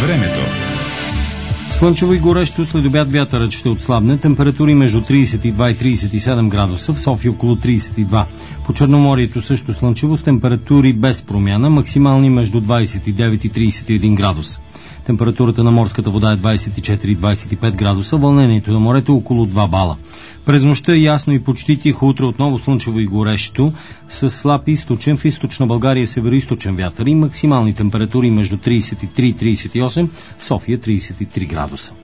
Времето. Слънчево и горещо, след обяд вятърът ще отслабне, температури между 32 и 37 градуса, в София около 32. По Черноморието също слънчево с температури без промяна, максимални между 29 и 31 градуса. Температурата на морската вода е 24 и 25 градуса, вълнението на морето е около 2 бала. През нощта ясно и почти тихо, утре отново слънчево и горещо, с слаб източен, в източна България североизточен вятър и максимални температури между 33 и 38, в София 33 градуса.